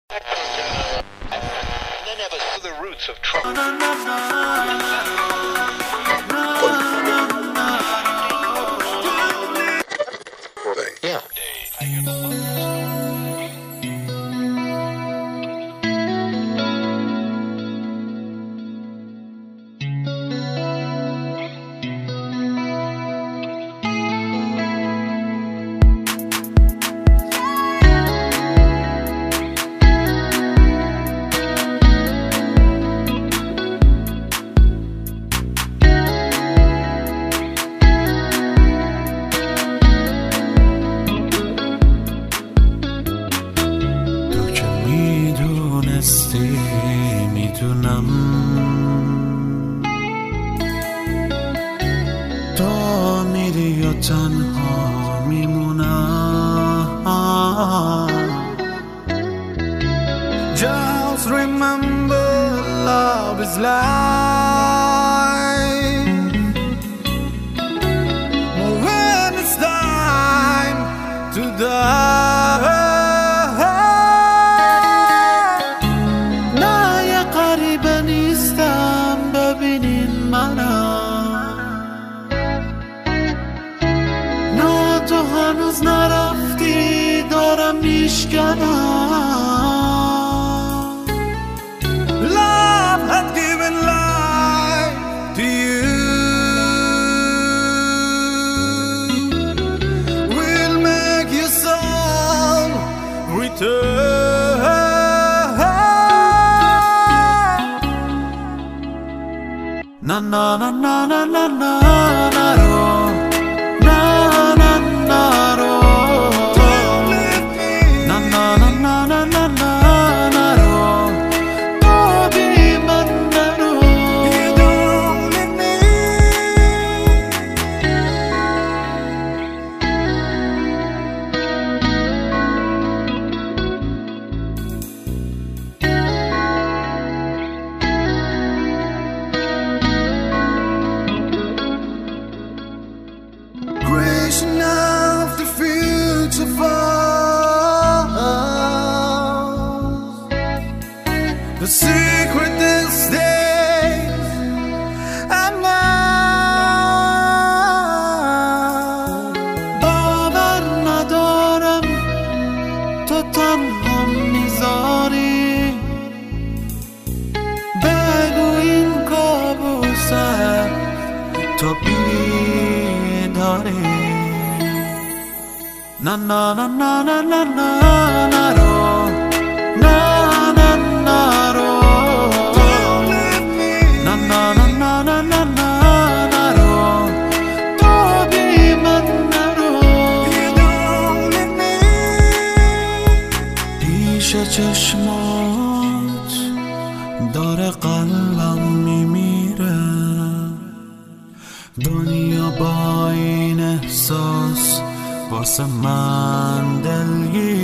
میدونم تو میری یا تنها میمونم. Just remember love is life when it's time to die. هنوز نرفتی دارم میشکنم. Love had given life to you. We'll make your soul return. Na na na na na na na na. Creation of the future falls. The secret is days and night. باور ندارم تو تنها میذاری. بگو این کابوسه تو بیداری. Na na na na na na na na ro. Na na na ro. Na na na na na na na na ro. To be man na ro. پیش چشمات داره قلبم میمیره. دنیا با این احساس واسه من دلگیر.